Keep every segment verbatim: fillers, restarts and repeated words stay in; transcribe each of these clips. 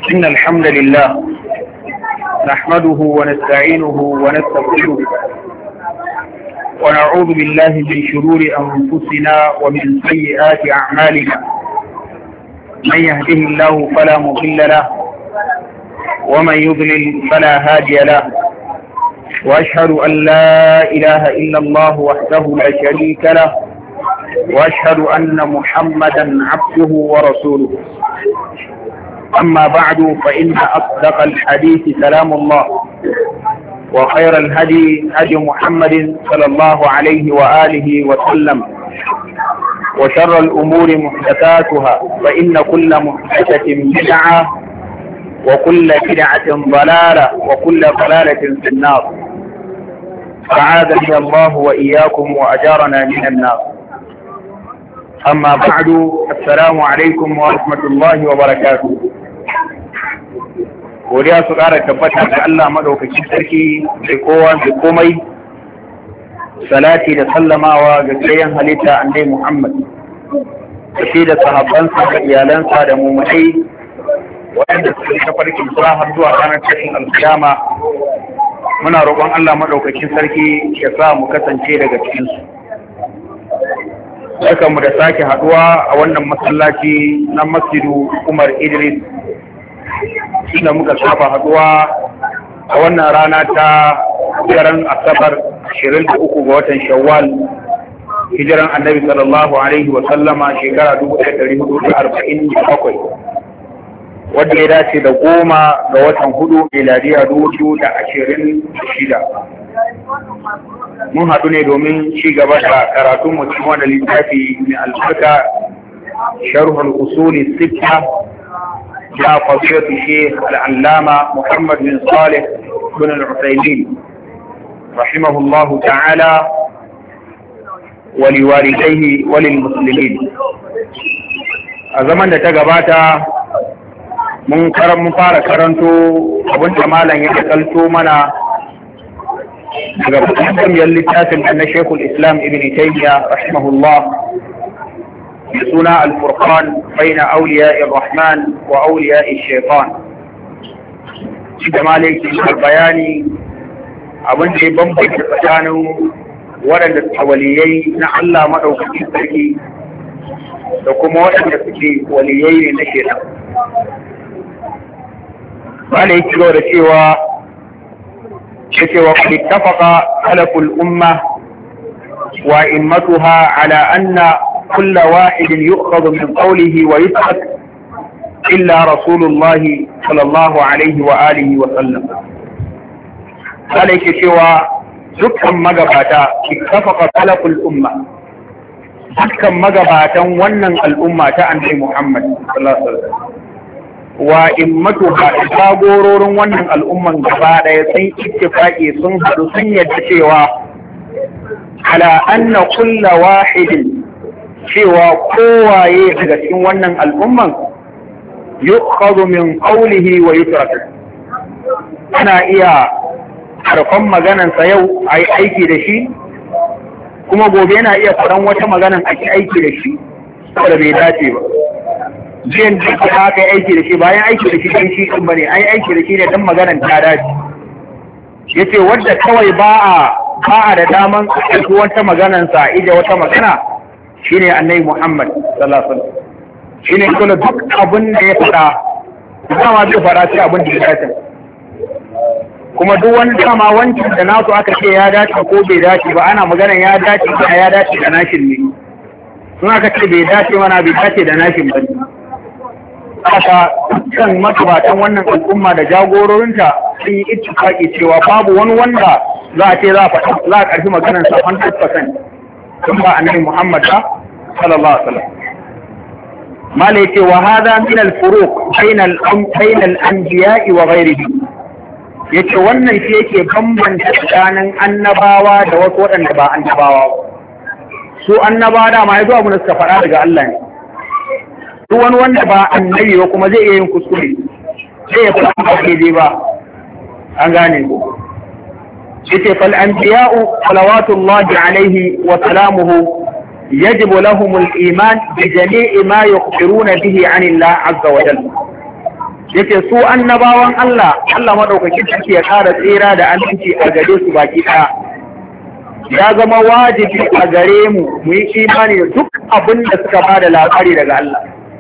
إن الحمد لله نحمده ونستعينه ونستغفره ونعوذ بالله من شرور أنفسنا ومن سيئات أعمالنا. من يهده الله فلا مضل له ومن يضلل فلا هادي له، وأشهد أن لا إله إلا الله وحده لا شريك له، وأشهد أن محمدا عبده ورسوله. أما بعد، فإن أصدق الحديث كلام الله، وخير الهدي هدي محمد صلى الله عليه وآله وسلم، وشر الأمور محدثاتها، فإن كل محدثة بدعة وكل بدعة ضلالة وكل ضلالة في النار. أعاذني الله وإياكم وأجارنا من النار. أما بعد، السلام عليكم ورحمة الله وبركاته. godiya su ƙara tabbata da Allah maɗaukacin sarki da kowa da komai, salati da sallamawa ga tsayen halitta annabi Muhammad da shi da sahabbansa da iyalansa da mummunai waɗanda suka tafarkin sa har zuwa ranar tashin alkiyama. Muna roƙon Allah maɗaukacin sarki ya sa mu kasance daga cikinsu. Barkanmu da sake haɗuwa a wannan masallaci na Masjidu Umar Idris, inda muka saba haduwa a wannan rana ta daren Asabar ashirin da uku ga watan Shawwal, hijiran Annabi sallallahu alaihi wa sallama shekara dubu ɗaya da ɗari hudu da arba'in da bakwai, wanda ya dace da goma ga watan hudu miladiya dubu biyu da ashirin da shida. Mun haɗu ne domin ci gaba da karatun mu cikin wannan littafi mai albarka, sharhul usuli sitta يا فضيلة الشيخ العلامة محمد بن صالح بن العثيمين رحمه الله تعالى ولوالديه وللمسلمين. الزمن da ta gabata mun karan mun fara karanto abin da malam ya kalto mana daga cikin littafin na Sheikhul Islam Ibn Taymiyyah rahimahullah suna al-Furqan baina awliya'i ar-Rahman wa awliya'i ash-Shaytan. Shi da malaki bayani abin da ya bambanta tsakanin waɗanda waliyai na Allah madaukakin sarki da kuma waɗanda suke waliyai ne na shaitan. Malaki da cewa cewa qad ittafaqa salaful umma wa immatuha ala anna كل واحد يؤخذ من قوله ويترك إلا رسول الله صلى الله عليه وآله وسلم. ذلك شوى دكا مغباتا اتفق سلف الأمة، دكا مغباتا ونن الأمة تأني محمد صلى الله عليه وسلم وإمتها إتاغورور ونن الأمة غباتا يسين اتفاقي سنهد سنيد شوى على أن كل واحد cewa kowaye daga cikin wannan al'umman yukhadhu min qawlihi wa yutrak. Ana iya harfan maganansa yau a yi aiki da shi, kuma gobe yana iya faɗan wata maganan a yi aiki da shi saboda bai dace ba. Jiyan da aka aka yi aiki da shi bayan aiki da shi don shi ɗin ba ne, an yi aiki da shi ne don maganan ta dace. Ya ce wadda kawai ba a ba a da daman aiki wata maganansa ije wata magana shi ne annai Muhammad sallallahu alaihi wasallam. Shi ne kula duk abin da ya faɗa, dama zai faɗa sai abin da ya dace. Kuma duk wani dama wancan da nasu aka ce ya dace ko bai dace ba, ana maganan ya dace ba ya dace da nashin ne. Sun aka ce bai dace mana bai dace da nashin ba ne. Haka kan matubatan wannan al'umma da jagororinta sun yi ittifaqi cewa babu wani wanda za a ce za a faɗa za a ƙarfi maganarsa one hundred percent. ثم أنه محمد صلى الله عليه وسلم. ما ليس وهذا من الفروق بين بين الأنبياء وغيرهم. yace wannan shi yake bambanta tsakanin annabawa da wasu waɗanda ba annabawa. Su annabawa da ma yazo abu da suka faɗa daga Allah ne. Duk wani wanda ba annabi ba kuma zai iya yin kuskure. Sai ya faɗa ba daidai ba. An gane ko. yace fal anbiya'u salawatullahi alaihi wa salamuhu yajibu lahum al-iman bi jami'i ma yukhbiruna bihi 'an Allah 'azza wa jalla. yake su annabawan Allah Allah madaukakin sarki ya ƙara tsira da aminci a gare su baki ɗaya ya zama wajibi a gare mu mu yi imani da duk abin da suka ba da labari daga Allah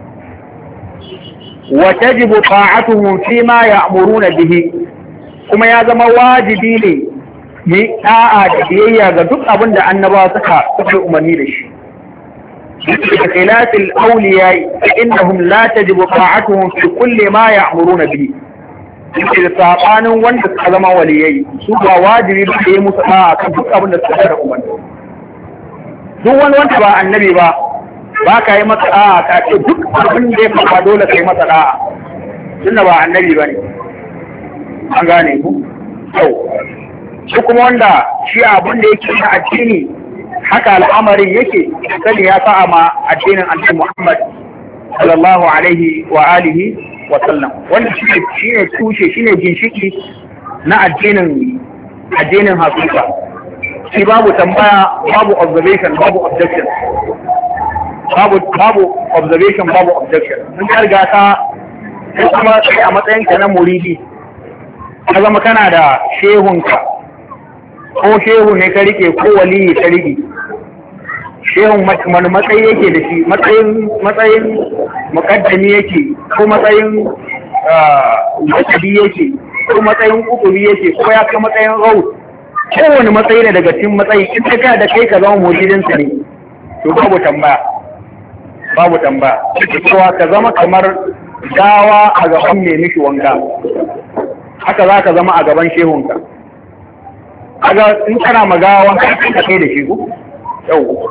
wa tajibu ta'atuhum fi ma ya'muruna bihi kuma ya zama wajibi ne mu yi da'a da biyayya ga duk abin da annabawa suka suka umarni da shi بخلاف الأولياء فإنهم لا تجب طاعتهم في كل ما يأمرون به yake sabanin wanda suka zama waliyai su ba wajibi ba sai musu a kan duk abin da suka da umarni duk wani wanda ba annabi ba ba ka yi masa a ka ce duk abin da ya faɗa dole kai masa da'a tunda ba annabi ba ne an gane ku to shi kuma wanda shi abin da yake na addini haka al'amarin yake sani ya sa'a ma addinin annabi Muhammad sallallahu alaihi wa alihi wa sallam wanda shi ne tushe shi ne ginshiki na addinin addinin hakika shi babu tambaya babu observation babu objection babu babu observation babu objection mun ya riga ka sai kuma kai a matsayin ka na muridi ka zama kana da shehunka ko shehu ne ka rike ko waliyi ka rike shehun wani matsayi yake da shi matsayin matsayin mukaddami yake ko matsayin matsayi yake ko matsayin ukuri yake ko ya kai matsayin raut kowane matsayi ne daga cikin matsayi in ka da kai ka zama muridinsa ne to babu tambaya babu tambaya cewa ka zama kamar gawa a gaban mai mishi wanka haka za ka zama a gaban shehunka kaga in kana magawa wanka ka kai da shi ko yau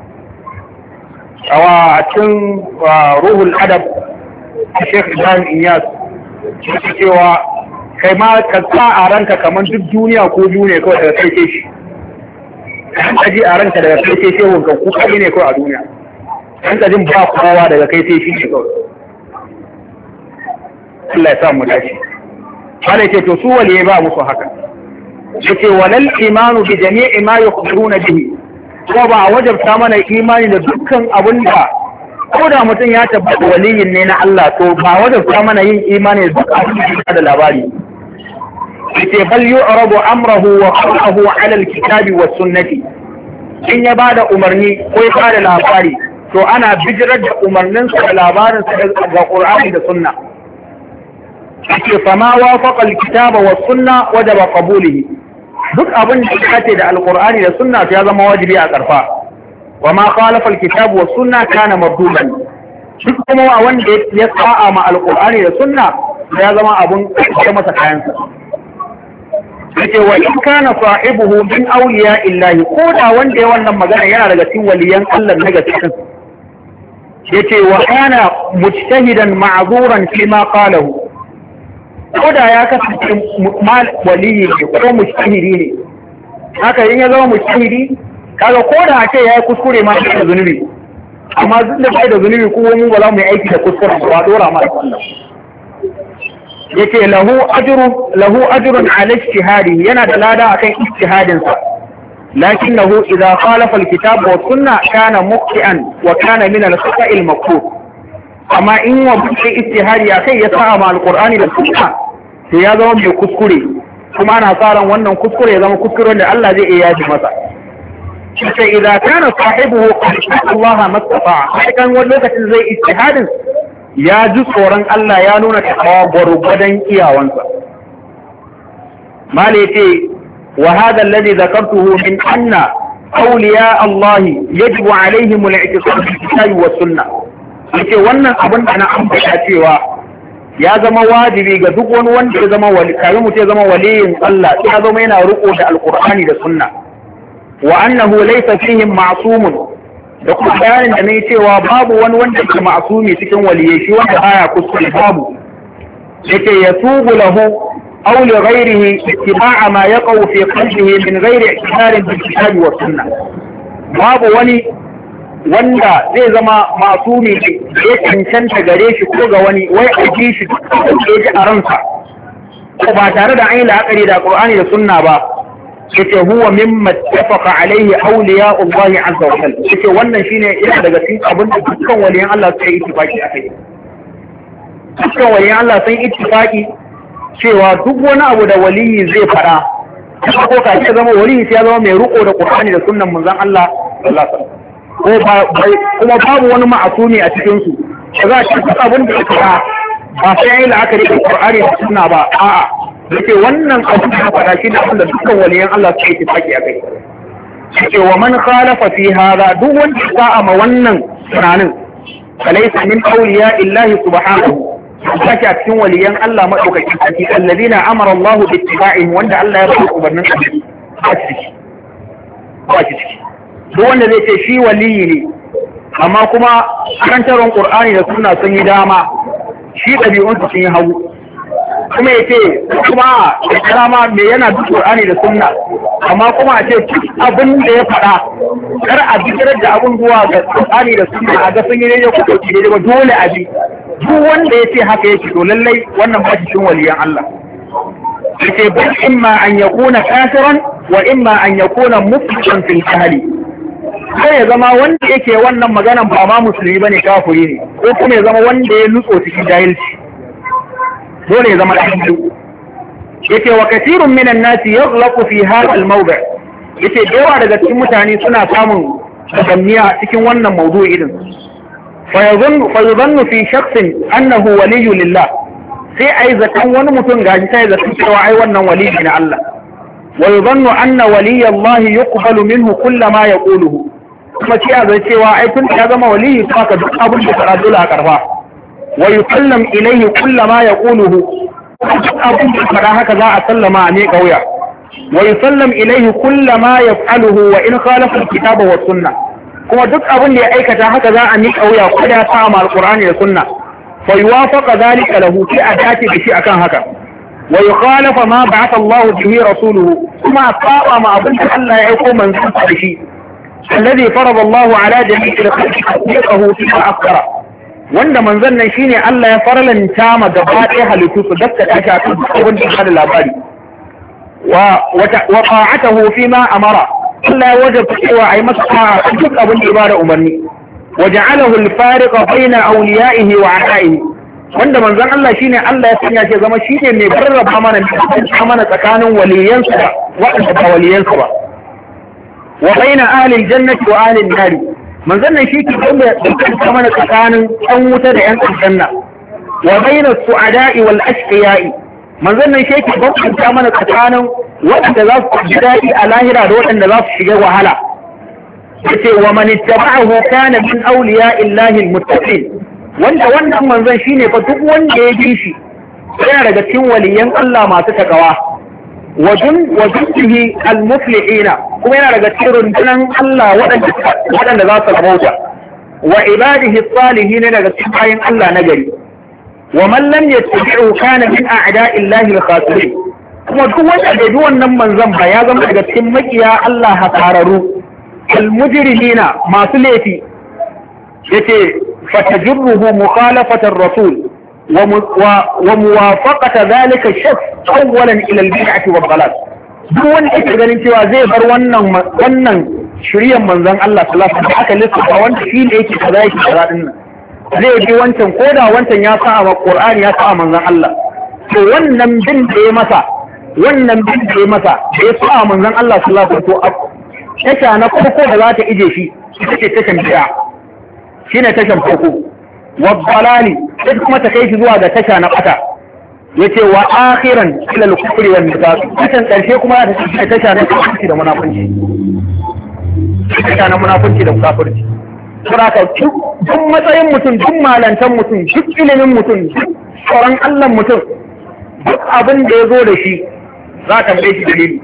a cikin ruhul adab Sheikh Ibrahim Inyas shi cewa kai ma ka sa a ranka kamar duk duniya ko duniya kawai daga kai ce shi kan ka ji a ranka daga kai ce shi wanka ku kai ne kawai a duniya kan ka jin ba kowa daga kai ce shi ne kawai Allah ya sa mu dace Allah ce to su waliye ba musu haka yace walal imanu bi jami'i ma yukhbiruna bihi ko ba a wajabta mana imani da dukkan abin da ko da mutum ya tabbata waliyin ne na Allah to ba wajabta mana yin imani da duk abin da da labari yace bal yu'rabu amruhu wa qawluhu 'ala al-kitabi was sunnati in ya bada umarni ko ya bada labari to ana bijirar da umarninsa da labarinsa ga Qur'ani da sunna yace fama wafaqa al-kitaba was sunna wajaba qabulihi duk abin da ya ce da alkur'ani da sunna ya zama wajibi a karfa wa ma khalafa alkitab wa sunna kana mardudan duk kuma wanda ya sa'a ma alkur'ani da sunna ya zama abun da masa kayansa yace wa in kana sahibuhu min awliya illahi ko da wanda ya wannan magana yana daga cikin waliyan Allah na gaskiya yace wa kana mujtahidan ma'zuran fi ma qalahu ko da ya kasance waliyi ne ko mujtahidi ne haka yin ya zama mujtahidi kaga ko da ake yayi kuskure ma da zunubi amma duk da bai da zunubi ko mu ba za mu yi aiki da kuskure ba dora ma Allah yace lahu ajru lahu ajrun ala ijtihadi yana da lada akan ijtihadin sa lakinnahu idza khalafa alkitab wa sunna kana muqti'an wa kana min al-khata'i al-maktub amma in wa bi ijtihadi akai ya sa ma alqur'ani da sunna sai ya zama mai kuskure kuma ana tsaron wannan kuskure ya zama kuskure da Allah zai iya yaji masa sai idza kana sahibuhu qad Allah mastafa kan wani lokacin zai ijtihadin ya ji tsoron Allah ya nuna takawa gwargwadon iyawansa malai wa hada alladhi dhakartuhu min anna awliya Allah yajibu alaihim al-i'tisam bil kitabi was sunnah yace wannan abin da na ambata cewa ya zama wajibi ga duk wani wanda ya zama wali kai mutum ya zama waliyin Allah ya zama yana riko da alqur'ani da sunna wa annahu laysa fihim ma'sumun da kuma bayanin da nayi cewa babu wani wanda ke ma'sumi cikin waliyai shi wanda baya kuskure babu yake yatubu lahu aw li ghayrihi ittiba'a ma yaqau fi qalbihi min ghayri ihtimal bil kitabi was sunnah babu wani wanda zai zama masumi ya cancanta gare shi ko ga wani wai a ji shi da ya ji a ransa ko ba tare da an yi la'akari da Qur'ani da sunna ba yace huwa mimma tafaqa alaihi awliya Allah azza wa jalla yace wannan shine yana daga cikin abin da dukkan waliyan Allah suka yi ittifaki akai dukkan waliyan Allah sun ittifaqi cewa duk wani abu da waliyi zai fara ko ka ce zama waliyi sai ya zama mai riko da Qur'ani da sunnan manzon Allah sallallahu alaihi wasallam kuma babu wani ma'asumi a cikin su ba za a ci duk abin da ya fara ba sai ya yi la'akari da Qur'ani da sunna ba a'a yake wannan abu da faɗa shi ne abin da dukkan waliyan Allah suke ittifaqi a kai yake wa man khalafa fi hada duk wanda ya sa'a ma wannan tunanin falaysa min awliya illahi subhanahu sake a cikin waliyan Allah madaukakin sarki alladina amara Allah bi ittiba'ihim wanda Allah ya rubuta ubannin su ba shi ciki ba shi ciki duk wanda zai ce shi waliyi ne amma kuma karantarwar Qur'ani da sunna sun yi dama shi ɗabi'un su sun yi hagu kuma ya ce kuma da karama mai yana duk Qur'ani da sunna amma kuma a ce duk abin da ya faɗa kar a bikirar da abin zuwa ga Qur'ani da sunna a ga sun yi daidai ko ko daidai ba dole a bi duk wanda ya ce haka yake to lallai wannan ba shi cikin waliyan Allah yace bal imma an yakuna kafiran wa imma an yakuna mufsidan fil jahli sai ya zama wanda yake wannan maganan ba ma musulmi bane kafiri ne ko kuma ya zama wanda ya nutso cikin jahilci dole ya zama ɗan biyu yace wa kathirun minan nasi yaghlaqu fi hadha al-mawdi' yace yawa daga cikin mutane suna samun tagamniya cikin wannan mawdu'i din fa yadhunnu fa yadhunnu fi shakhsin annahu waliyyu lillah sai ai zaton wani mutum gashi sai zaton cewa ai wannan waliyi na Allah wa yadhunnu anna waliyya Allah yuqbalu minhu kull ma yaquluhu kuma sai a zai cewa ai tun ya zama waliyi kuma ka duk abin da fara dole a karfa wa yusallam ilayhi kull ma yaquluhu abin da fara haka za a sallama a ne kauya wa yusallam ilayhi kull ma yaf'aluhu wa in khalafa al-kitaba wa sunnah kuma duk abin da ya aikata haka za a miƙa wuya ko da ya sa ma alqur'ani da sunna fa yuwafaqa dhalika lahu fi adati da shi akan haka wa yukhalafa ma ba'atha Allah bihi rasuluhu kuma saba ma abin da Allah ya aiko manzon sa da shi alladhi farada Allah ala jami'il khalqi haqiqahu fi akthara wanda manzon nan shine Allah ya faralanta ma gaba ɗaya halittu su dakka ta ta abin da hada labari wa wa ta'atuhu fi ma amara Allah ya wajaba cewa ai masa ta'a duk abin da ya bada umarni waja'alahu al-fariqa bayna awliya'ihi wa a'da'ihi wanda manzon Allah shine Allah ya sanya shi zama shine mai barraba mana mana tsakanin waliyansa da waɗanda ba waliyansa ba wa bayna ahli al-jannati wa ahli an-nar manzon nan shi ke bambanta mana tsakanin ɗan wuta da ƴan aljanna wa bayna as-su'ada'i wal ashqiya'i manzon nan shi ke bambanta mana tsakanin waɗanda za su ji daɗi a lahira da waɗanda za su shiga wahala yace wa man ittaba'ahu kana min awliya illahi almuttaqin wanda wannan manzon shine fa duk wanda ya bi shi yana daga cikin waliyan Allah masu takawa wajin wajihi almuflihina kuma yana daga cikin rundunan Allah waɗanda waɗanda za su rabauta wa ibadihi salihin daga cikin bayin Allah na gari wa man lam yattabi'u kana min a'da'illahi al-khasirin kuma duk wanda bai bi wannan manzon ba ya zama daga cikin makiya Allah hasararu al-mujrimina masu laifi yace fatajruhu mukhalafata ar-rasul wa muwafaqata dhalika ash-shakhs awwalan ila al-bid'ati wad-dalal duk wanda yake ganin cewa zai bar wannan wannan shiryan manzon Allah sallallahu alaihi wasallam aka lissafa wanda shi ne yake kaza yake kaza din nan zai bi wancan koda wancan ya sa a Qur'ani ya sa a manzon Allah to wannan bin da ya masa wannan bin da ya masa da ya sa a manzon Allah sallallahu alaihi wasallam tasha na farko da za ta ije shi ita ce tashan bid'a shine tashan farko wa dalali sai kuma ta kai shi zuwa ga tasha na bata yace wa akhiran ila al-kufri wal nifaq tashan karshe kuma ta ce tasha na kafirci da munafunci tasha na munafunci da kafirci saboda duk matsayin mutum duk malantan mutum duk ilimin mutum duk tsoron Allah mutum duk abin da ya zo da shi za ka tambaye shi dalili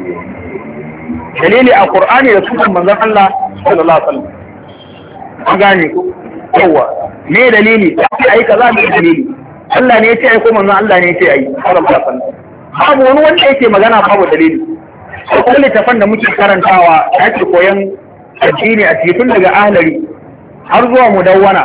dalili a Qur'ani da sunan manzon Allah sallallahu alaihi wasallam an gane ku yawa me dalili ai kaza me dalili Allah ne ya ce ai ko manzon Allah ne ya ce ai sallallahu alaihi wasallam babu wani wanda yake magana babu dalili ko littafan da muke karantawa yake koyan addini a cikin daga ahlari har zuwa mudawwana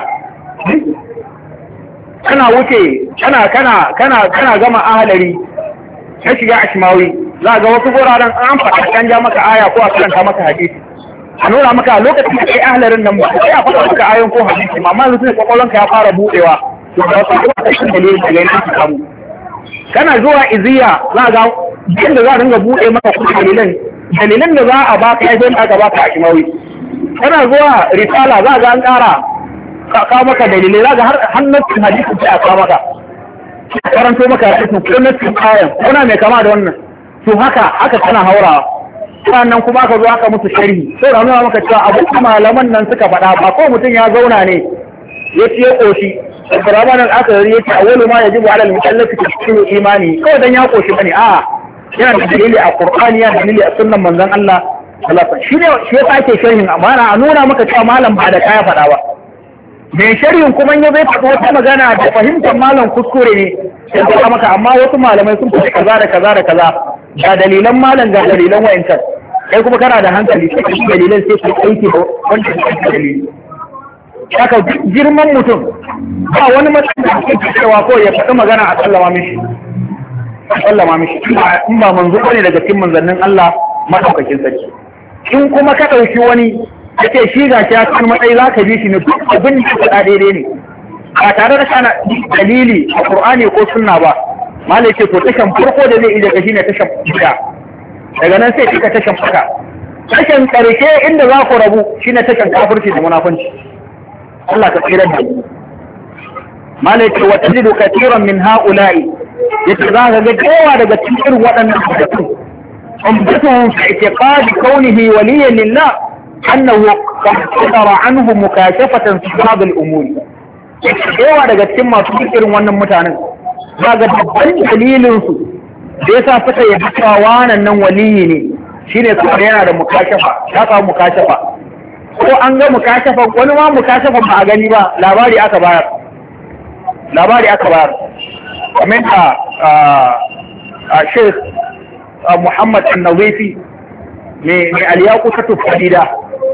kana wuce kana kana kana kana gama ahlari ka shiga ashmawi za ga wasu guraren an faɗa kan ja maka aya ko a karanta maka hadisi a nuna maka lokacin da kai ahlarin nan ba sai a faɗa maka ayon ko hadisi amma yanzu ne kwakwalonka ya fara buɗewa to ba ka kuma kashin dalilin da gani ka samu kana zuwa iziya za ga inda za a dinga buɗe maka kuma dalilan dalilan da za a baka ya zai aka baka a shimawi kana zuwa risala za ga an ƙara kawo maka dalilai za ga har hannun hadisi sai a kawo maka karanto maka hadisi ko nassin ayan kuna mai kama da wannan to haka haka kana haurawa sannan kuma aka zo aka musu sharhi sai da nuna maka cewa abu malaman nan suka faɗa ba ko mutum ya zauna ne ya ce ya koshi Abdurrahman al-Akhdari yace awwalu ma yajibu 'ala al-mukallafi tasdiqu imani kawai dan ya koshi bane a yana da dalili a Qur'ani yana da dalili a sunnan manzon Allah sallallahu alaihi wasallam shi ne shi yasa ake sharhin amana a nuna maka cewa malam ba da kaya faɗa ba mai sharhin kuma ya zai faɗi wata magana da fahimtar malam kuskure ne sai ka maka amma wasu malamai sun faɗi kaza da kaza da kaza ga dalilan malam ga dalilan wayancan kai kuma kana da hankali sai ka yi dalilan sai ka aiki da wancan dalili haka girman mutum ba wani matsayi da ake cewa ko ya faɗi magana a sallama mishi a sallama mishi in ba manzo ne daga cikin manzannin Allah madaukakin sarki in kuma ka ɗauki wani ya ce shi ga shi ya kan matsayi za ka bi shi ne duk abin da faɗa daidai ne ba tare da kana dalili a Qur'ani ko sunna ba malai ce to tashan farko da zai iya ga shi ne tashan bid'a daga nan sai kika tashan faka tashan karshe inda za ku rabu shine tashan kafirci da munafunci Allah ka tsira da malai ce wa tajidu katiran min ha'ula'i yace za ka ga kowa daga cikin waɗannan mutum umdatuhum fi i'tiqad kaunihi waliyan lillah annahu qad qadara anhu mukashafatan fi ba'd al-umur kowa daga cikin masu irin wannan mutanen za ga babban dalilin su da yasa suka yi cewa wannan nan waliyi ne shine saboda yana da mukashafa ya samu mukashafa ko an ga mukashafa wani ma mukashafa ba a gani ba labari aka bayar labari aka bayar kamar da a Sheikh Muhammad An-Nazifi ne ne Al-Yaqutatu Farida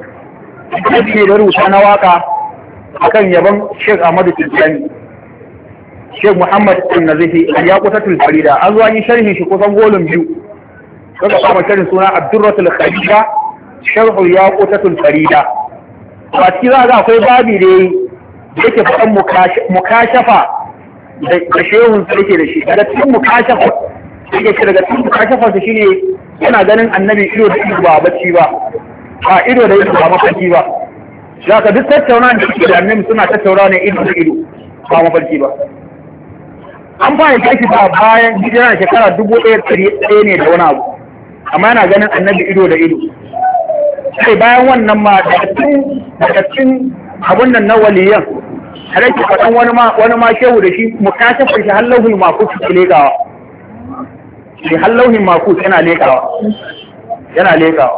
shi da rubuta na waka akan yaban Sheikh Ahmad Tijani Sheikh Muhammad An-Nazifi Al-Yaqutatu Farida an zo an yi sharhi shi kusan golin biyu kaga kuma sharhin suna Abdurratul Khadija sharhu Yaqutatu Farida a cikin za ga akwai babi da yake faɗan mukashafa da shehun su yake da shi daga cikin mukashafa yake shi daga cikin mukashafa su shine yana ganin annabi ido da ido ba bacci ba a ido da ido ba mafarki ba za ka duk tattauna da suke da annabi suna tattauna ne ido da ido ba mafarki ba an fara tashi ba bayan hijira da shekara dubu ɗaya ɗaya ne da wani abu amma yana ganin annabi ido da ido sai bayan wannan ma daga cikin abun nan na waliyan har yake faɗan wani ma wani ma shehu da shi mukashafa shi hallahul mafus ke lekawa shi hallahul mafus yana lekawa yana lekawa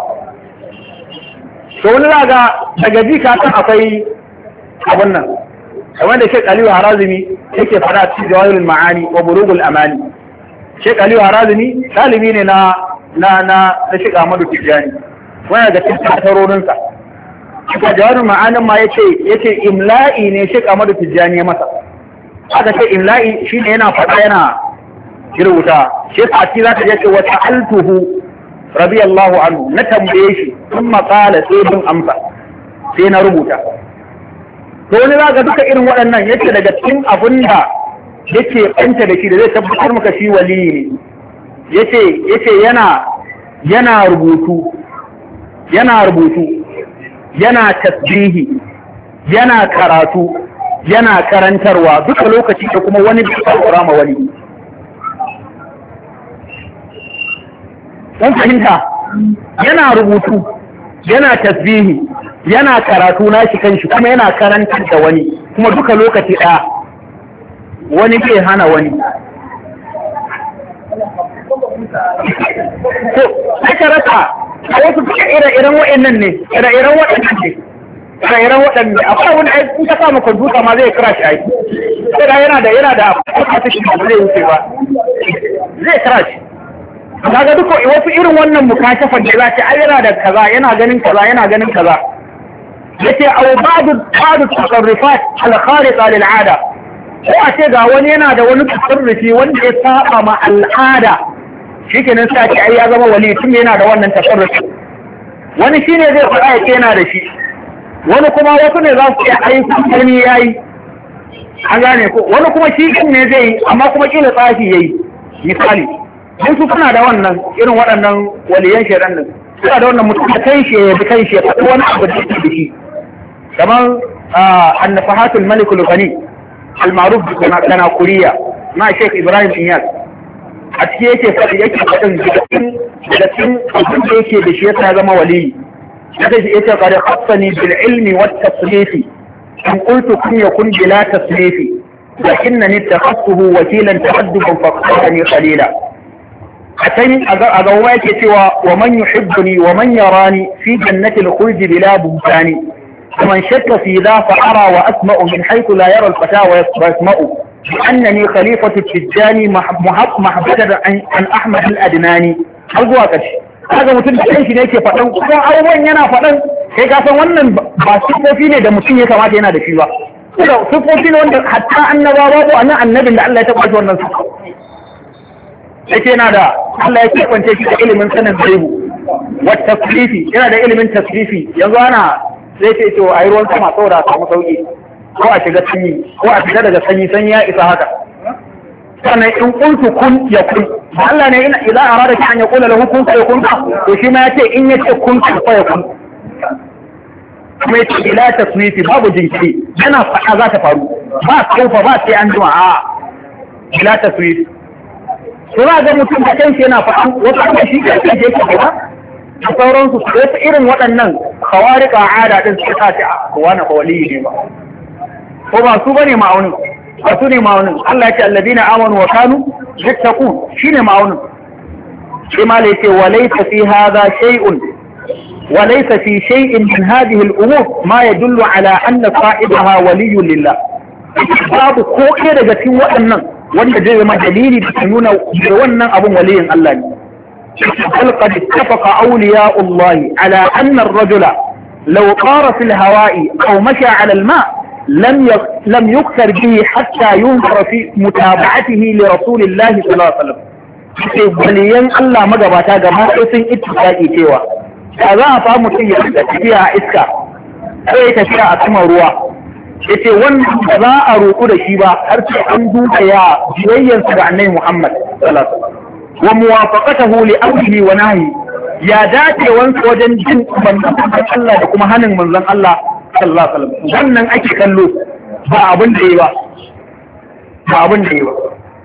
to wani zaga daga ji ka san akwai abun nan kamar da Sheikh Aliyu Harazimi yake faɗa cikin Jawahirul Ma'ani wa Bulugul Amani Sheikh Aliyu Harazimi ɗalibi ne na na na Sheikh Ahmadu Tijani wani daga cikin tasarorinsa a jawarin ma'anin ma yace yace imla'i ne Sheikh Ahmadu Tijjani ya masa aka ce imla'i shine yana faɗa yana rubuta Sheikh Ati za ta je ce wa ta'altuhu radiyallahu anhu na tambaye shi kuma qala sai bin amsa sai na rubuta to wani zaka duka irin waɗannan yace daga cikin abin da yake kanta da shi da zai tabbatar maka shi waliyi ne yace yace yana yana rubutu yana rubutu yana tasbihi yana karatu yana karantarwa duka lokaci da kuma wani bai tsora ma wani don fahimta yana rubutu yana tasbihi yana karatu nashi kanshi kuma yana karantar da wani kuma duka lokaci ɗaya wani bai hana wani to aka rasa a wasu duka ire-iren waɗannan ne ire-iren waɗannan ne ire-iren waɗannan ne akwai wani aiki in ka samu kwamfuta ma zai kira shi aiki sai da yana da yana da abubuwa ta shi ba zai wuce ba zai kira shi kaga duka wasu irin wannan mukashafan da za ta ai yana da kaza yana ganin kaza yana ganin kaza yace aw ba'du ba'du tasarrufat al-khariqa lil-'ada ko a ce ga wani yana da wani tasarrufi wanda ya saba ma al'ada shikenan sai ce ai ya zama wali tun yana da wannan tasarrufi wani shine zai faɗa ya ce yana da shi wani kuma wasu ne za su yi aiki wani yayi an gane ko wani kuma shi din ne zai yi amma kuma kila tsafi yayi misali sun su suna da wannan irin waɗannan waliyan shaidan din suna da wannan mutum da kai shi ya bi kai shi ya faɗi wani abu da yake da shi kamar annafahatul malikul ghani al-ma'ruf bi kana kuriya ma Sheikh Ibrahim Inyas a cikin yake faɗi yake faɗin daga cikin abin da yake da shi ya zama waliyi yake shi yake qad khassani bil ilmi wat tasrifi in qultu kun yakun bila tasrifi lakinnani ittakhadtuhu wakilan ta'adduban faqadani qalila atani aga aga yake cewa wa man yuhibbuni wa man yarani fi jannati al-khuld bila buhtani ومن شك في ذا فأرى وأسمع من حيث لا يرى الفتى ويسمع بأنني خليفة التجاني محبة عن أحمد الأدناني هل هو كشي هذا mutum da kanshi ne ke faɗan kuma abubuwan yana faɗan kai ka san wannan ba sifofi ne da mutum ya kamata yana da shi ba sifofi ne wanda hatta annabawa ko annan annabin da Allah ya taɓa shi wannan sifa yake yana da Allah ya kebance shi da ilimin sanin gaibu wa tasrifi yana da ilimin tasrifi yanzu ana zai ce to a yi ruwan sama saboda a samu sauki ko a shiga sanyi ko a shiga daga sanyi sanyi ya isa haka sannan in kuntu kun ya kun da Allah ne ina idan arada ki an ya kula lahu kun ya kun to shi ma yace in yace kun fa ya kun kuma yace ila tasnifi babu jinkiri yana faɗa za ta faru ba kaufa ba sai an jima a ila tasnifi sura ga mutum da kanshi yana faɗa wata shi ke yake faɗa a sauransu su wasu irin waɗannan kawarika ada ɗin su ta ce a wani kawaliyi ne ba ko ba su bane ma'aunin ba su ne ma'aunin Allah ya ce alladina amanu wa kanu yattaqun shine ma'aunin shi ma lai ce wa laysa fi hadha shay'un wa laysa fi shay'in min hadhihi al-umur ma yadullu ala anna sahibaha waliyyun lillah babu ko ɗaya daga cikin waɗannan wanda zai zama dalili da nuna wannan abun waliyin Allah ne بل قد اتفق أولياء الله على أن الرجل لو طار في الهواء أو مشى على الماء لم لم يكثر به حتى ينظر في متابعته لرسول الله صلى الله عليه وسلم. وليان الله مجبتا جماعة سن اتفاقي cewa da za a samu mutum ya rika tafiya a iska sai tafiya a sama ruwa yace wannan ba za a roƙu da shi ba har sai an duka ya biyayyarsa ga Annabi Muhammad sallallahu alaihi wasallam wa muwafaqatahu li amrihi wa nahyi ya dace wansa wajen jin umarnin Allah da kuma hanin manzon Allah sallallahu alaihi wasallam wannan ake kallo ba abin da yi ba ba abin da yi ba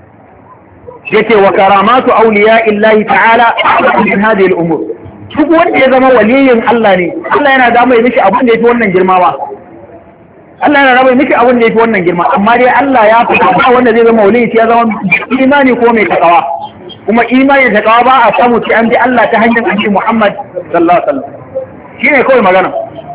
yace wa karamatu awliya illahi ta'ala min hadhihi al-umur duk wanda ya zama waliyin Allah ne Allah yana da mai mishi abin da yafi wannan girma ba Allah yana da mai mishi abin da yafi wannan girma amma dai Allah ya fada ba wanda zai zama waliyi ya zama imani ko mai takawa kuma imani da kawa ba a samu ce an bi Allah ta hanyar annabi Muhammad sallallahu alaihi wasallam shine kawai magana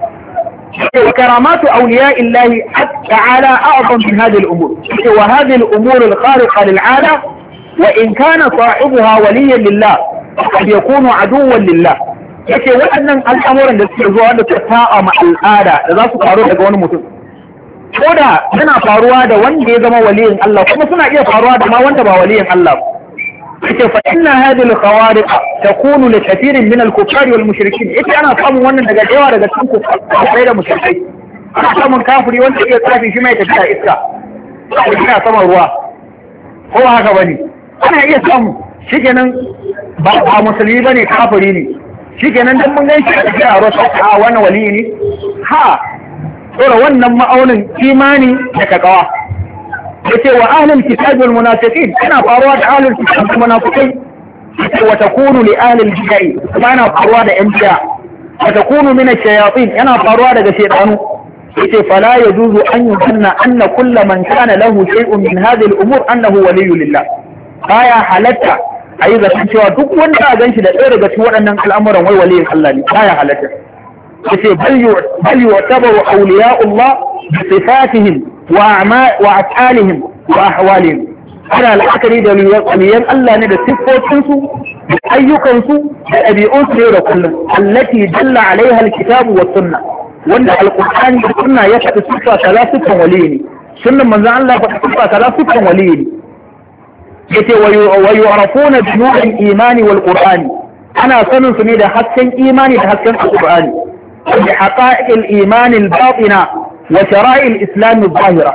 wa karamatu awliya illahi ta'ala a'zam min hadhihi al-umur wa hadhihi al-umur al-khariqa lil-'ada wa in kana sahibuha waliyan lillah qad yakunu aduwwan lillah yace waɗannan al'amuran da suke zuwa da ta'a ma al'ada da za su faru daga wani mutum koda suna faruwa da wanda ya zama waliyin Allah kuma suna iya faruwa da ma wanda ba waliyin Allah فإن هذه الخوارق تكون لكثير من الكفار والمشركين إذا أنا أفهم وانا daga yawa daga cikin kufarai da mushrikai ana samun kafiri wanda iya tsafi shi mai tafiya iska ina sama ruwa ko haka bane ana iya samu shikenan ba ba musulmi bane kafiri ne shikenan dan mun ganshi a cikin aro a wannan wali ne ha tsora wannan ma'aunin imani da takawa yace wa ahlul kitab wal munafiqin kana faruwa da ahlul kitab wal munafiqin wa takunu li ahlil bid'ah kana faruwa da yan bid'a wa takunu min ash-shayatin yana faruwa daga shaytanu yace fala yajuzu an yusanna anna kullu man kana lahu shay'un min hadhihi al-umur annahu waliyyu lillah baya halatta ayi zaton cewa duk wanda ya ganshi da ɗaya daga cikin waɗannan al'amuran wai waliyin Allah ne baya halatta yace bal bal yu'tabaru awliya'ullah bi sifatihim وأفعالهم وأحوالهم أنا الأكري da waliyan Allah ne da siffofinsu da ayyukansu da ɗabi'unsu ne da kullum allati dalla alaiha alkitabu was sunna wanda alqur'ani da sunna ya faɗi siffa kaza siffan waliyi ne sunnan manzon Allah faɗi siffa kaza siffan waliyi ne yace wa yu'rafuna bi nuril imani wal qur'ani ana sanin su ne da hasken imani da hasken alqur'ani bi haqa'iqil imani al batina wa shara'il islam al zahira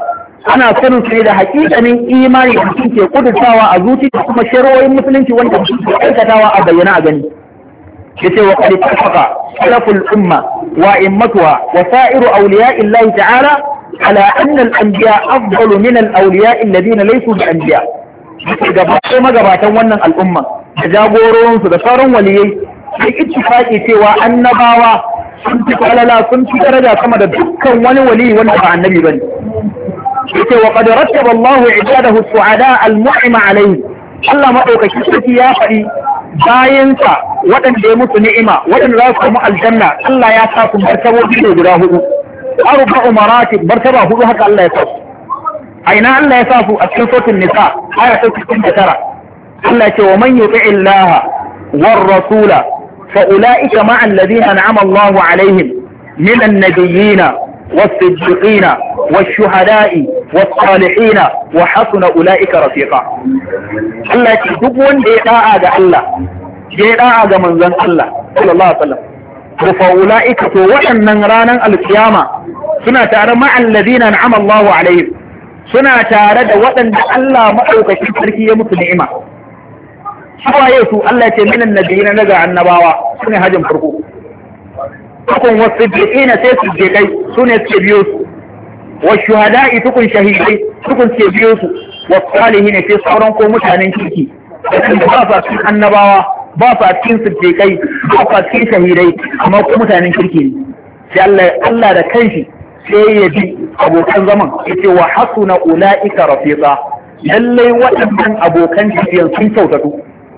ana sanin su ne da hakikanin imani da mutum ke kudurtawa a zuci da kuma shari'o'in musulunci wanda mutum ke aikatawa a bayyana a gani. yace wa qad tafaqa salaful umma wa immatuha wa sa'iru awliya'illahi ta'ala ala anna al-anbiya afdalu min al-awliya'i alladhina laysu bi anbiya. gaba sai magabatan wannan al'umma da jagororin su da sauran waliyai sai ittifaqi cewa annabawa sun fi falala sun fi daraja sama da dukkan wani wali wanda ba annabi bane. yace wa qad rattaba Allahu ibadahu as-su'ada al-mu'ima alayhi. Allah madaukaki sarki ya faɗi bayansa waɗanda ya mutu ni'ima waɗanda za su samu aljanna Allah ya sa su martabobi ne guda hudu arba'u maratib martaba hudu haka Allah ya sa su a ina Allah ya sa su a cikin suratul nisa aya ta sittin da tara Allah ce wa man yuti'i Allah war rasula fa ulaika ma'a alladhina an'ama Allahu alaihim min an-nabiyyin was-siddiqin wash-shuhada'i was-salihin wa hasuna ulaika rafiqa. Allah ce duk wanda ya da'a ga Allah ya da'a ga manzon Allah sallallahu alaihi wasallam to fa ulaika to waɗannan ranan alkiyama suna tare ma'al ladina an'ama Allahu alaihim suna tare da waɗanda Allah madaukakin sarki ya musu ni'ima. Suwaye su Allah ce minan nabiyina daga annabawa sune hajin farko tukun wasiddiqina sai su je kai sune suke biyo su washuhada'i tukun shahidai tukun suke biyo su wasalihin sai sauran ko mutanen kirki da ba sa cikin annabawa ba sa cikin siddiqai ba sa cikin shahidai amma ko mutanen kirki ne sai Allah Allah da kanshi sai ya bi abokan zaman yace wa hasuna ulaika rafiqa lallai waɗannan abokan tafiyan sun kyautatu.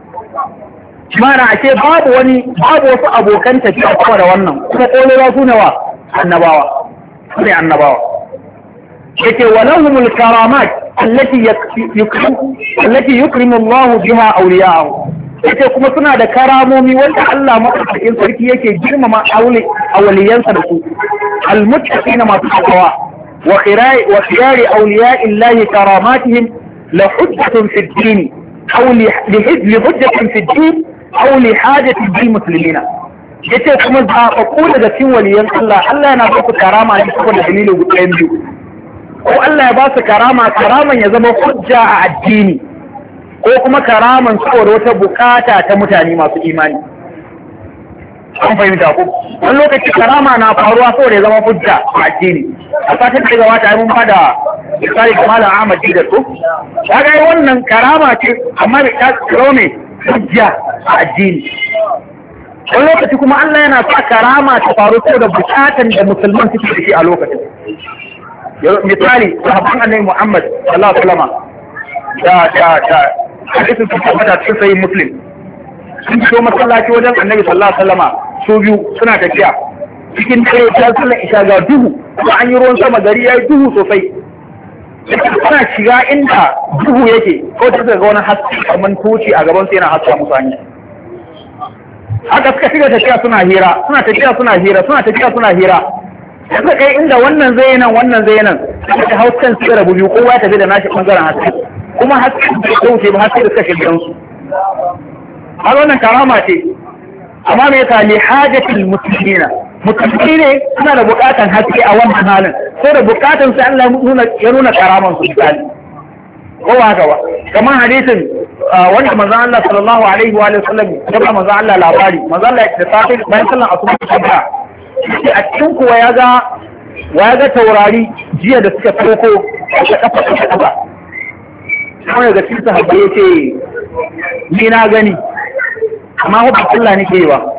Mana ake babu wani babu wasu abokan tafiya kuma da wannan kuma kolewa su ne wa annabawa su ne annabawa yake wa lahumul karamat allati yukrimu allati yukrimu Allah biha awliya'ahu yake kuma suna da karamomi wanda Allah madaukakin sarki yake girmama aure awliyansa da su almuttaqina masu taqwa wa khiyari wa khiyari awliya'illahi karamatihim la hujjatun fi ad-din aw li hujjatin fi ad-din aw li hajatin bil muslimina yace kuma zaɓaɓɓu daga cikin waliyan Allah Allah yana ba su karama ne saboda dalilin guda biyu ko Allah ya ba su karama karaman ya zama hujja a addini ko kuma karaman saboda wata bukata ta mutane masu imani. An fahimta ko wani lokaci karama na faruwa saboda ya zama hujja a addini. A satin da gabata ai mun fada misali da Malam Ahmad da su kaga wannan karama ce amma da ta tsaro ne hujja a addini. Wani lokaci kuma Allah yana sa karama ta faru saboda bukatan da musulman suke da shi a lokacin. Misali sahabban Annabi Muhammad sallallahu alaihi wasallam da da da hadisin da tabbata cikin sahih Muslim sun fito masallaci wajen Annabi sallallahu alaihi wasallam su biyu suna tafiya cikin dare ta sallar isha ga duhu kuma an yi ruwan sama gari yayi duhu sosai suna shiga inda duhu yake ko ta ga wani haske kamar tuci a gaban su yana haska musu hanya haka suka shiga tafiya suna hira suna tafiya suna hira suna tafiya suna hira suka kai inda wannan zai nan wannan zai nan suka hau kan su rabu biyu kowa ya tafi da nashi bangaren haske kuma haske da kauce ba haske da suka shiga su har wannan karama ce amma me yasa li hajatil muslimina musulmi ne suna da bukatan haske a wannan halin ko da bukatan sai Allah ya nuna karaman su misali ko ba haka ba kamar hadisin wanda manzon Allah sallallahu alaihi wa sallam ya ba manzon Allah labari manzon Allah da safi bayan sallan asuba ta sai a cikin kuwa ya ga wa ya ga taurari jiya da suka tsoko a kafa ta kafa sai ga cikin sahabbai yace ni na gani amma hubbi Allah nake yi wa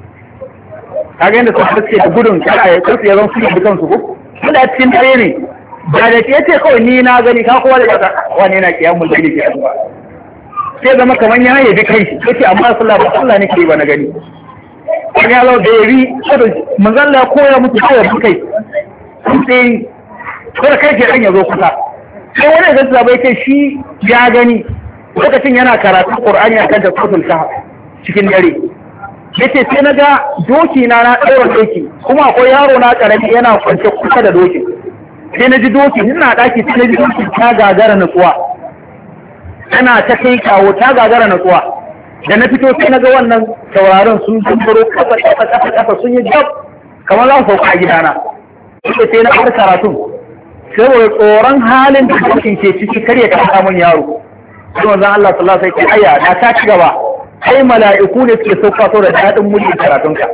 kaga yanda su suke da gudun kada ya kurfi ya zan su yi kansu ko wanda a cikin dare ne da da ke ce kawai ni na gani ka kowa da kasa wani yana kiyamun da ke addu'a sai zama kamar ya yabi kai shi yace amma sallah ba Allah nake yi ba na gani wani ya zo da yabi saboda manzon Allah ya koya musu kawai kai sai kada kai ke dan ya zo kusa sai wani da zai bai ce shi ya gani lokacin yana karatun Qur'ani akan tafsirul kahf cikin dare yace sai na ga doki na na ɗaura doki kuma akwai yaro na karami yana kwance kusa da doki sai na ji doki ina daki sai na ji doki ta gagara nutsuwa tana ta kai kawo ta gagara nutsuwa da na fito sai na ga wannan tauraron sun zumburo kafa kafa kafa kafa sun yi gab kamar za su sauka a gidana sai sai na bar karatun saboda tsoron halin da cikin ke ciki kar ya kasa mun yaro sai manzon Allah sallallahu alaihi wasallam aya da ta ci gaba kai mala'iku ne suke sauka so da dadin mulki karatunka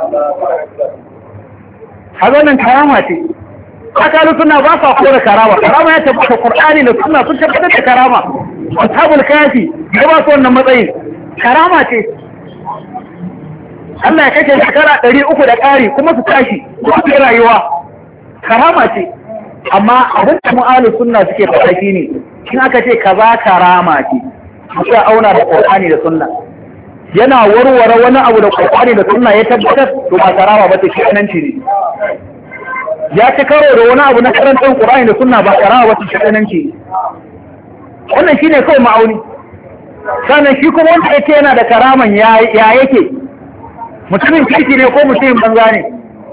hazo nan karama ce akalu sunna ba sa kore karama karama ya tabbata Qur'ani da sunna sun tabbatar da karama ashabul kafi da ba su wannan matsayin karama ce Allah ya kace shekara ɗari uku da ƙari kuma su tashi su rayuwa karama ce amma abin da mu'alu sunna suke faɗa shine in aka ce kaza karama ce sai auna da Qur'ani da sunna yana warware wani abu da Qur'ani da sunna ya tabbatar to ba karama ba ta shi'ananci ne ya ci karo da wani abu na karantar Qur'ani da sunna ba karama ba ta shi'ananci ne wannan shine kawai ma'auni sannan shi kuma wanda yake yana da karaman ya yake mutumin kirki ne ko mutumin banza ne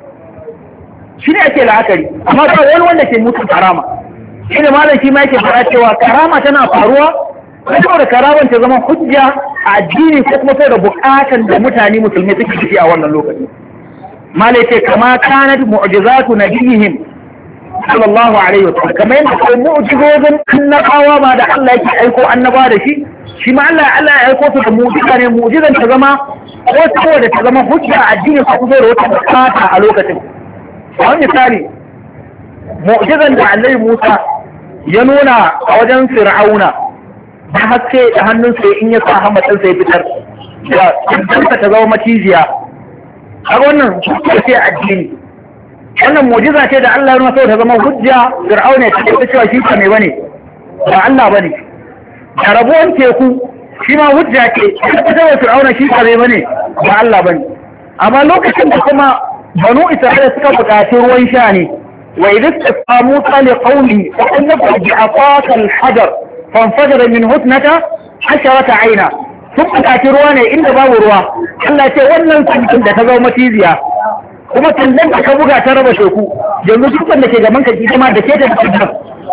shi ne ake la'akari amma ba wani wanda ke mutu karama shi ne malam shi ma yake fara cewa karama tana faruwa ko da karaman ta zama hujja a addini ko kuma sai da bukatan da mutane musulmi suke ciki a wannan lokaci malai ce kama kanat mu'jizatu nabiyihim sallallahu alaihi wasallam kamar yadda kai mu'jizozin annabawa ma da Allah yake aiko annaba da shi shi ma Allah Allah ya aiko su da mu'jiza ne mu'jizan ta zama ko saboda ta zama hujja a addini ko kuma da wata bukata a lokacin wani misali mu'jizan da Annabi Musa ya nuna a wajen Fir'auna da haske da hannunsa in ya sa hamatin sai fitar da kanka ta zama macijiya a wannan hujja ce addini wannan mu'jiza ce da Allah ya nuna ta zama hujja Fir'auna ta ce cewa shi ka ne bane ba Allah bane da rabuwan teku shi ma hujja ce ta ce Fir'auna shi ka ne bane ba Allah bane amma lokacin da kuma banu Isra'ila suka buƙaci ruwan sha ne wa idh istasqa Musa li qawli fa annahu bi'aqaka al-hajar fanfajara min hutnata asharata aina sun buƙaci ruwa ne inda babu ruwa Allah ce wannan sankin da ta zama maciziya kuma sannan da ka buga ta raba teku yanzu dukkan da ke gaban ka ita ma da ke ta cikin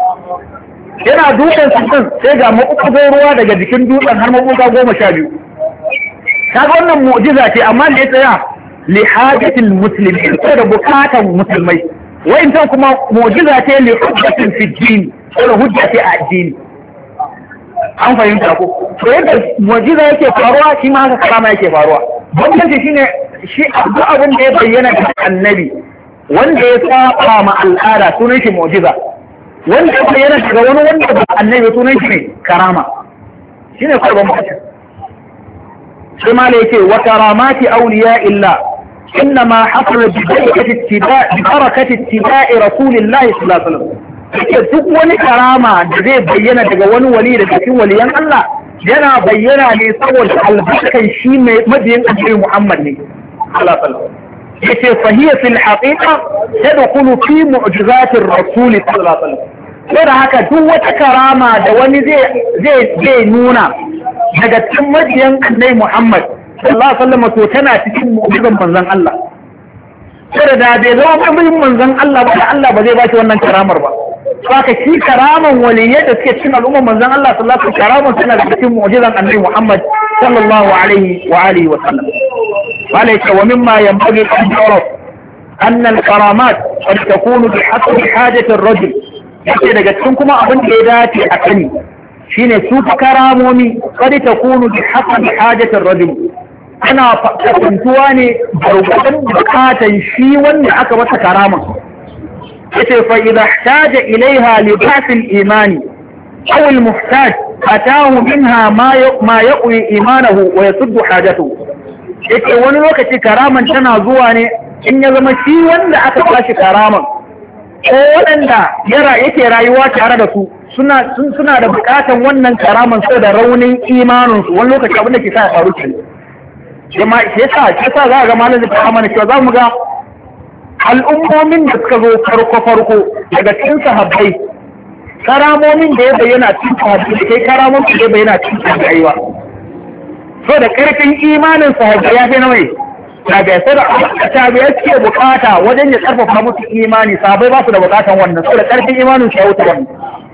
yana dutsen sankin sai ga maɓuɓɓugar ruwa daga jikin dutsen har maɓuɓɓuga goma sha biyu kaga wannan mu'jiza ce amma da ya tsaya li hajatil muslimin ko da bukatan musulmai wa'intan kuma mu'jiza ce li hujjatin fi din ko da hujja ce a addini an fahimta ko to yadda mu'jiza yake faruwa shi ma haka karama yake faruwa bambanci shine shi abu abin da ya bayyana ga annabi wanda ya saba ma al'ada sunan shi mu'jiza wanda ya bayyana daga wani wanda ba annabi sunan shi ne karama shine kawai bambanci sai ma yake wa karamati awliya illa إنما حصل ببركة اتباع ببركة اتباع رسول الله صلى الله عليه وسلم. duk wani karama da zai bayyana daga wani wali daga cikin waliyan Allah yana bayyana ne saboda albarkan shi mai mabiyin annabi Muhammad ne sallallahu alaihi wasallam. yace fa hiya fil haqiqa tadkhulu fi mu'jizatir rasul sallallahu alaihi wasallam. saboda haka duk wata karama da wani zai zai zai nuna daga cikin mabiyan annabi Muhammad sallallahu alaihi wasallam to tana cikin mu'jizan manzon Allah. sai da bai zama mabiyin manzon Allah ba Allah ba zai ba shi wannan karamar ba. Saka shi karaman waliyai da suke cikin al'ummar manzon Allah sallallahu alaihi wasallam karaman suna da cikin mu'jizan annabi Muhammad sallallahu alaihi wa alihi wa sallam. Wala yake wa mimma yanbaghi an yu'raf anna al-karamat qad takunu bi hasbi hajati ar-rajul. Yake daga cikin kuma abin da ya dace a kani shine su karamomi qad takunu bi hasbi hajati ar-rajul. Ana fatantuwa ne gurgurdan bukatan shi wanda aka masa karaman. yace fa idha ihtaja ilaiha li ba'th al-iman aw al-muhtaj atahu minha ma ma yaqwi imanahu wa yasuddu hajatuhu. yace wani lokaci karaman tana zuwa ne in ya zama shi wanda aka bashi karaman ko wanda yara yake rayuwa tare da su suna suna da bukatan wannan karaman saboda raunin imanin su wani lokaci abin da ke sa ya faru kenan jama'a yasa yasa za ga malamin da amana cewa za mu ga al'ummomin da suka zo farko-farko daga cikin sahabbai karamomin da ya bayyana cikin sahabbai da kai karamomin da ya bayyana cikin sahabbai ba so da karfin imanin sahabbai ya fi na mai daga yasa da tabiya suke bukata wajen ya karfafa musu imani sahabbai ba su da bukatan wannan so da karfin imanin su ya wuce wannan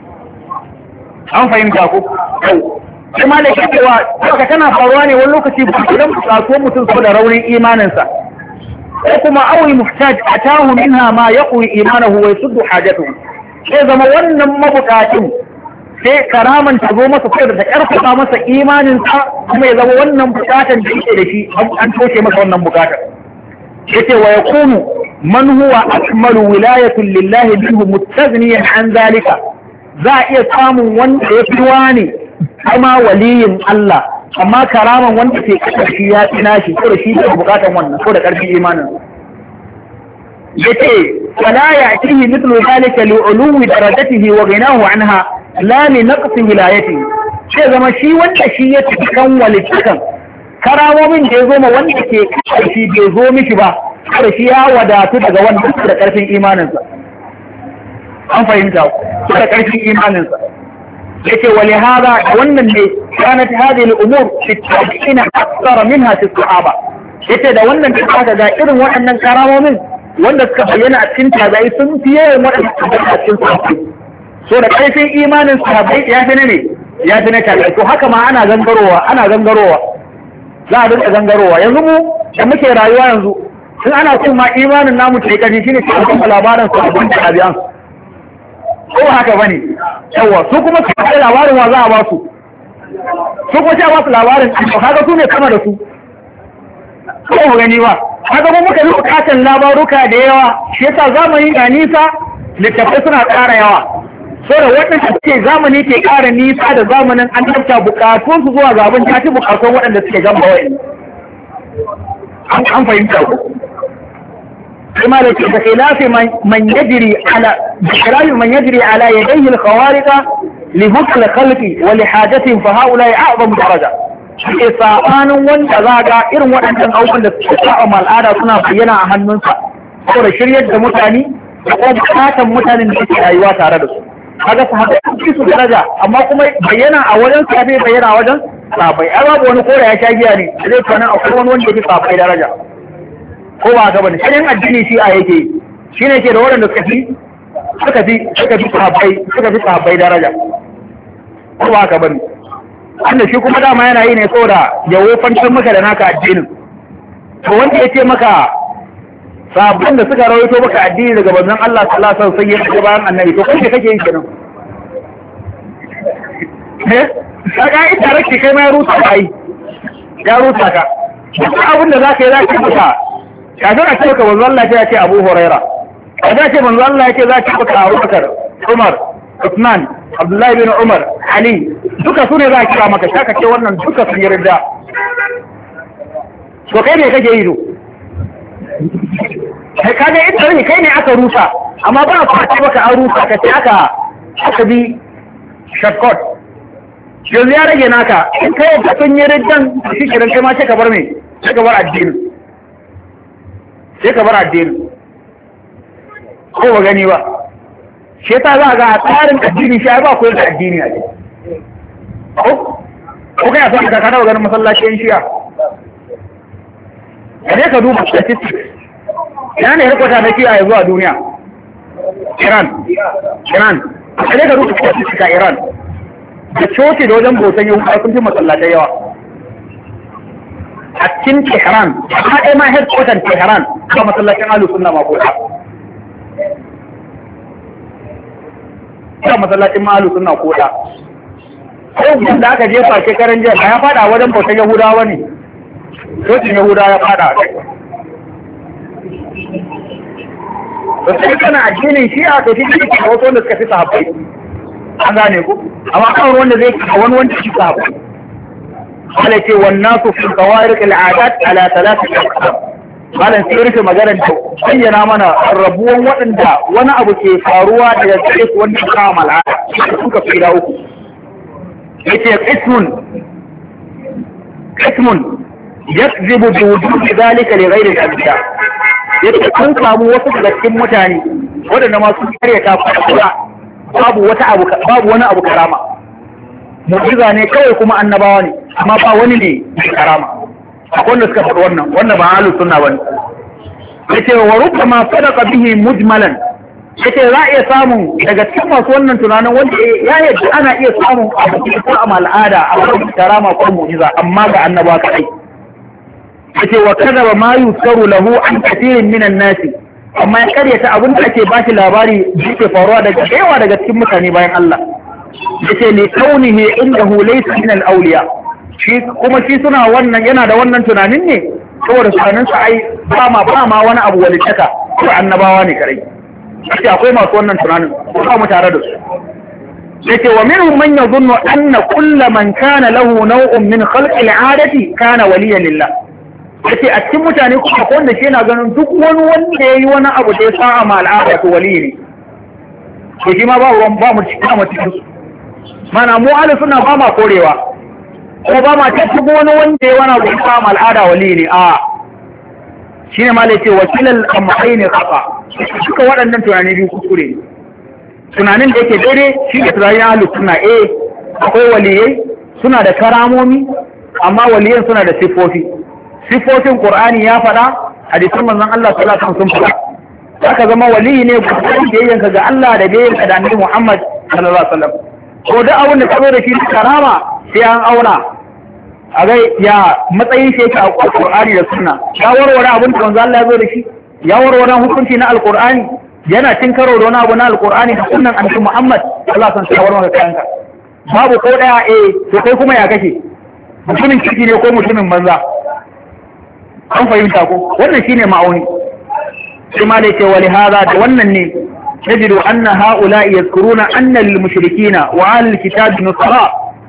an fahimta ko sai ma da shi cewa haka tana faruwa ne wani lokaci ba idan kasuwar mutum so da raunin imaninsa ko kuma awul muhtaj atahu minha ma yaqwi imanahu wa yasuddu hajatuhu sai zama wannan mabukacin sai karaman ta zo masa sai da ta karfafa masa imaninsa kuma ya zama wannan bukatan da yake da shi an toshe masa wannan bukatar. yace wa yakunu man huwa akmalu wilayatun lillahi minhu mustaghniyan an zalika, za a iya samun wanda ya fi wani kama waliyin Allah amma karaman wanda ke kasar shi ya fi nashi ko da shi ke bukatan wannan ko da karfin imanin. yace fala ya'tihi mithlu zalika li'uluwi darajatihi wa ghinahu anha la li naqsi wilayatihi, sai zama shi wanda shi ya tafi kan walittakan karamomin da ya zo ma wanda ke kasar shi bai zo mishi ba da shi ya wadatu daga wanda da karfin imaninsa. an fahimta da karfin imaninsa yace wali hada wannan ne kanat hadhihi al-umur fi at-tabi'in akthar minha fi as-sahaba, yace da wannan da aka ga irin waɗannan karamomin wanda suka bayyana a cikin tabi'i sun fiye waɗannan a cikin sahabbai. so da karfin imanin sahabbai ya fi ne ya fi ne tabi'i. to haka ma ana gangarowa ana gangarowa za a dinga gangarowa. yanzu mu da muke rayuwa yanzu in ana cin ma imanin namu ta kaji shine ke kuma labarin su abin da tabi'an ko haka bane yawa su kuma su da labarin wa za a ba su su kuma sai ba su labarin to kaga su ne kama da su ko mu gani ba kaga mu muka yi bukatan labaruka da yawa shi yasa zamani da nisa littafai suna ƙara yawa so da waɗanda suke zamani ke ƙara nisa da zamanin an tafta bukatun su zuwa gaban ta ci bukatun waɗanda suke gamba wa'in an fahimta ku كما لك بخلاف من يجري على بخلاف من يجري على يديه الخوارق لبطل الخلق ولحاجتهم فهؤلاء أعظم درجة. sabanin wanda za ga irin waɗannan abubuwan da suke sa'a al'ada suna bayyana a hannunsa saboda shiryar da mutane da kuma bukatan mutanen da suke rayuwa tare da su. kaga sahabbai sun su daraja amma kuma bayyana a wajen sahabbai bayyana a wajen sahabbai. ai babu wani kora ya sha giya ne zai tsanan akwai wani wanda ya fi sahabbai daraja ko ba ka bane shirin addini shi a yake shi ne ke da waɗanda suka fi suka fi suka fi sahabbai suka fi sahabbai daraja ko ba ka bane wanda shi kuma dama yana yi ne saboda ya wofantar maka da naka addinin. to wanda ya ce maka sabbin da suka rawaito maka addini daga banzan Allah sallallahu alaihi wasallam sai ya ce bayan annabi to kai kake yin kenan eh kaga ita rake kai ma ya rusa kai ya rusa ka duk abin da zaka yi zaka maka kafin a ce ka manzo Allah ya ce Abu Huraira kafin a ce manzo Allah ya ce za ka maka Abu Bakar Umar Uthman Abdullahi bin Umar Ali duka su ne za a kira maka shaka ce wannan duka sun yi ridda. to kai ne kake yi do kaga ita ne kai ne aka rusa amma ba a ce maka an rusa ka ce aka aka bi shortcut yanzu ya rage naka in kai da sun yi riddan shi kiran kai ma sai ka bar me sai ka bar addini sai ka bar addini ko ba gani ba shi ta za ga a tsarin addini shi ba koyar da addini a ciki ko ko kai a san ka kana ganin masallacin shiya kare ka duba statistics yana ne rikota na shiya yanzu a duniya Iran Iran kare ka duba statistics a Iran da coci da wajen bautan yau sun fi masallatai yawa a cikin Tehran amma ɗaya ma headquarter Tehran ba masallacin Ahlus Sunna ma ko ba masallacin Ahlus Sunna ko da ko da aka jefa shekaran jiya ya fada wajen bautan Yahudawa ne cocin Yahudawa ya fada to sai kana addinin Shi'a to shi ne ke wato wanda suka fi sahabbai an gane ku amma kawai wanda zai kawo wani wanda shi sahabbai wala ce wannan su fi kawariq al'adat ala thalathati aqsam malan sai rufe magana da bayyana mana rabuwan waɗanda wani abu ke faruwa daga gare su wanda ka kama al'ada suka fi da uku yace qismun qismun yakzibu bi wujudi dhalika li ghayri al-abda yace kun samu wasu daga cikin mutane waɗanda ma sun karyata fara babu wata abu babu wani abu karama mu'jiza ne kawai kuma annabawa ne amma ba wani ne karama akwai wanda suka faɗi wannan wannan ba ahlus sunna bane yace wa rubbama sadaqa bihi mujmalan yace za a iya samun daga cikin masu wannan tunanin wanda ya yadda ana iya samun abu ko a al'ada a cikin karama ko mu'jiza amma ga annabawa kai yace wa kadaba ma yusaru lahu an kathirin minan nasi amma ya karyata abin da ake ba shi labari da ke faruwa daga yawa daga cikin mutane bayan Allah yace li kaunihi indahu laysa min al-awliya shi kuma shi suna wannan yana da wannan tunanin ne saboda tunanin sa ai ba ma ba ma wani abu walitaka ko annabawa ne kare shi akwai masu wannan tunanin ko mu tare da su yace wa minhum man yadhunnu anna kullu man kana lahu naw'un min khalqi al-'adati kana waliyan lillah yace a cikin mutane kuma akwai wanda shi yana ganin duk wani wanda yayi wani abu da ya sa'a ma al'ada to wali ne to shi ma ba ruwan ba mu cikin mu cikin mana mu ahli sunna ba ma korewa ko ba ma cikin wani wanda yayi wani abu da ya sa'a ma al'ada wali ne a shine ma yace wakilal amrayn khata duka waɗannan tunani biyu kuskure ne tunanin da yake daidai shi da tunanin ahli sunna eh akwai waliyai suna da karamomi amma waliyan suna da sifofi sifofin Qur'ani ya faɗa hadisin manzon Allah sallallahu alaihi wasallam sun faɗa haka zama wali ne gurbin da yanka ga Allah da da yanka da Annabi Muhammad sallallahu alaihi wasallam ko da abun da kazo da shi karama sai an auna a ga ya matsayin shi yake a Qur'ani da Sunna ya warware abun da manzon Allah ya zo da shi ya warware hukunci na Al-Qur'ani yana cin karo da wani abu na Al-Qur'ani da sunnan Annabi Muhammad sallallahu alaihi wasallam warware kanka babu ko daya eh to kai kuma ya kake mutumin ciki ne ko mutumin banza an fahimta ko wannan shine ma'auni sai ma da yake wali hada da wannan ne najidu anna haula yadhkuruna anna lil mushrikina wa al kitab nusra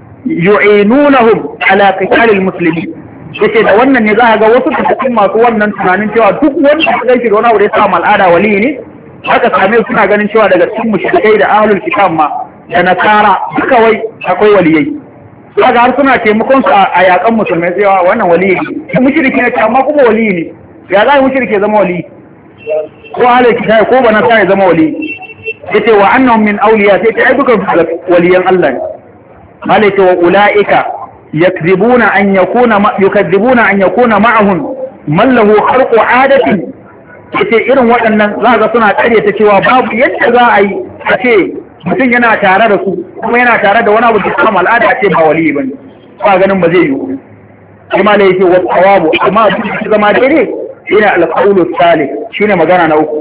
yu'inunahum ala qital al muslimin yace da wannan ne za ga wasu cikin masu wannan tunanin cewa duk wanda ya gaishe da wani abu da ya samu al'ada wali ne haka same suna ganin cewa daga cikin mushrikai da ahlul kitab ma da nasara duka wai akwai waliyai kaga har suna taimakon su a yakan musulmai sai wannan wali ne mushriki ne amma kuma wali ne ya zai mushriki zama wali ko halai kai ko bana sai zama wali yace wa annahum min awliya sai ta duka waliyan Allah ne malaka wa ulaika yakdhibuna an yakuna yukadhibuna an yakuna ma'ahum man lahu kharqu 'adatin yace irin waɗannan za ga suna kare ta cewa babu yadda za a yi a ce mutum yana tare da su kuma yana tare da wani abu da kuma al'ada ce ba wali bane ba ganin ba zai yi kuma ne yake wa tawabu amma shi zama daidai yana alqawlu salih shine magana na uku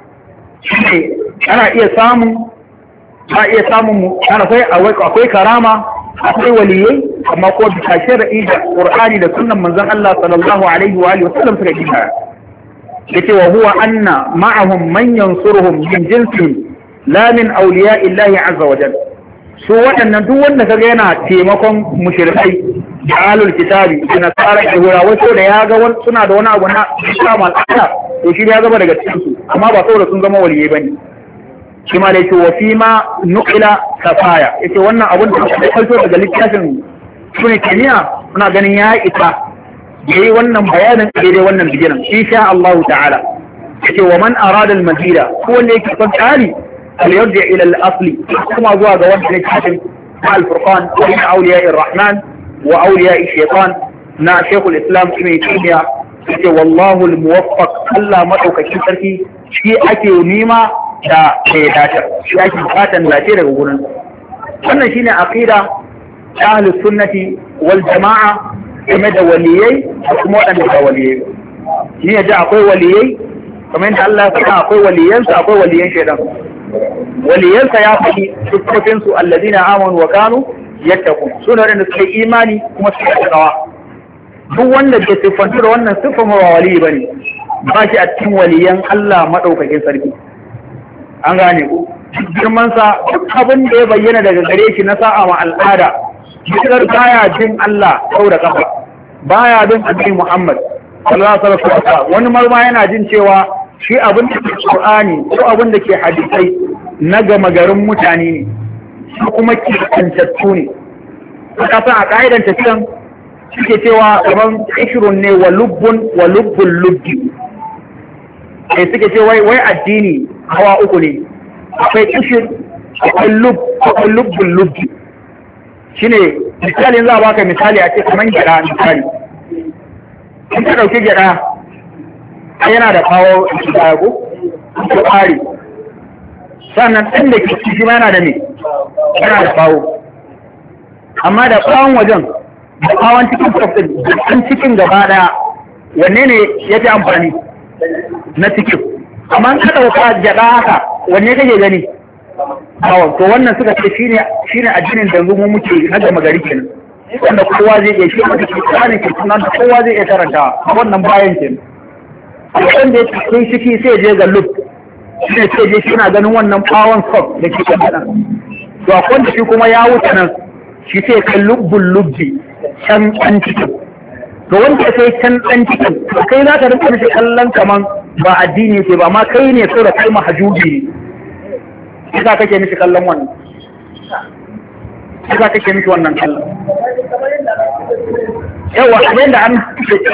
shine ana iya samun ana iya samun akwai akwai karama akwai waliyai amma ko bisa shar'i da qur'ani da sunnan manzon Allah sallallahu alaihi wa alihi wasallam suka dinga yace wa huwa anna ma'ahum man yansuruhum min jinsihim la min awliya illahi azza wa jalla su waɗannan duk wanda kaga yana taimakon mushrikai da alul kitabi da nasara da hura wato da ya ga suna da wani abu na samal Allah to shi ya gaba daga cikin su amma ba saboda sun zama waliyai bane shi ma da yake wa fi ma nuqila kafaya yace wannan abun da aka kalto daga littafin sunan kimiya muna ganin ya isa yayi wannan bayanin daidai wannan bigiran insha Allah ta'ala yace wa man arada al-mazida ko wanda yake son tsari al-yarji ila al-asli kuma zuwa ga wanda yake cikin al-furqan bain awliya ar-rahman wa awliya ash-shaytan na shaykhul islam ibn taymiyyah yace wallahu al-muwaffaq Allah madaukakin sarki shi ake nima da ya dace shi ake fatan dace daga gurin wannan shine aqida ahlus sunnati wal jamaa game da waliyai da kuma waɗanda ba waliyai shi ne da akwai waliyai kamar yadda Allah ya faɗa akwai waliyansa akwai waliyan shaidan waliyansa ya faɗi sifofin su alladina amanu wa kanu yattaqun sune waɗanda suka yi imani kuma suka yi takawa duk wanda ke siffantu da wannan siffan ba wali bane ba shi a cikin waliyan Allah madaukakin sarki an gane ku girman sa duk abin da ya bayyana daga gare shi na sa'a ma al'ada Bishiyar baya jin Allah sau da kafa, baya bin Annabi Muhammad sallallahu alaihi wasallam. Wani marma yana jin cewa shi abin da ke Qur'ani ko abin da ke hadisai na gama garin mutane ne, shi kuma ke kantattu ne. Aka san a ka'idan tafiyan suke cewa kamar ishirun ne wa lubbun wa lubbun lubbi. Sai suke ce wai wai addini hawa uku ne. Akwai ishir, akwai lub, akwai lubbun lubbi. Shine misali za a baka misali a ce kamar gyada misali in ka dauki gyada a yana da kawo shago ko ƙari sannan ɗan da ke ciki yana da ne yana da kawo amma da kawon wajen da kawon cikin kofin da cikin gaba ɗaya wanne ne ya fi amfani na cikin amma ka ɗauka gyaɗa haka wanne kake gani awon to wannan suka ce shine shine addinin da mu muke na gama gari kenan wanda kowa zai iya shi wanda ke tsarin ke sunan da kowa zai iya karanta wannan bayan kenan wanda ya kai ciki sai je ga lub shi ne sai je shi na ganin wannan bawon sok da ke kan nan to akwai wanda shi kuma ya wuce nan shi sai kan lubbul lubbi can an cikin to wanda sai can ɗan cikin to kai za ka rinka mishi kallon kaman ba addini ke ba ma kai ne so da kai mahajubi ne za kake mishi kallon wannan za kake mishi wannan kallon yawa abin da an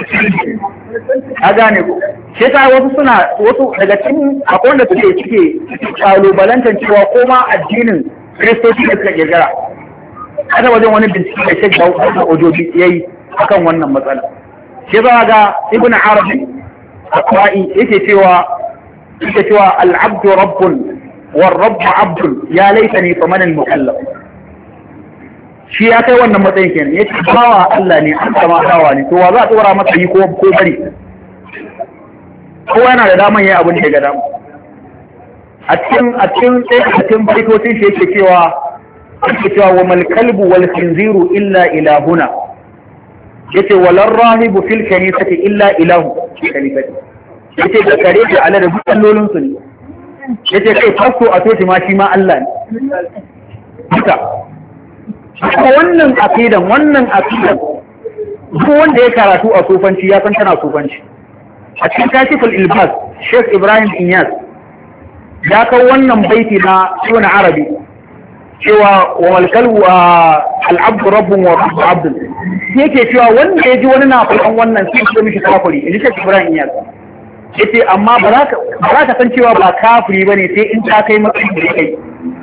a gane ku shi ta wasu suna wasu daga cikin akwai wanda suke suke kalubalantar cewa ko ma addinin kiristoci da suka kirkira kada wajen wani bincike da shek da ojoji yayi akan wannan matsala shi za ga ibn arabi akwai yake cewa yake cewa al-abdu rabbun war rabbu abdun ya laitani faman al-mukallaf shi ya kai wannan matsayin kenan yace bawa Allah ne an kama dawa ne to wa za a tsora masa yi ko ko bari kowa yana da daman yayi abin da ya ga dama a cikin a cikin a cikin baitocin shi yake cewa yake cewa wa mal kalbu wal khinziru illa ilahuna yace walar rahibu fil kanisati illa ilahu fil kanisati yace da kare da ala da dukkan su ne yace kai fasto a toshi ma shi ma Allah ne duka kuma wannan aqidan wannan aqidan duk wanda ya karatu a sufanci ya san tana sufanci a cikin kashiful ilbas Sheikh Ibrahim Inyas ya kawo wannan baiti na Ibn Arabi cewa wa malkalu al-abdu rabbun wa rabbu abdun yake cewa wanda ya ji wani na faɗan wannan sai ya mishi kafiri in Sheikh Ibrahim Inyas yace amma ba za ka ba za ka san cewa ba kafiri bane sai in ta kai matsayin da kai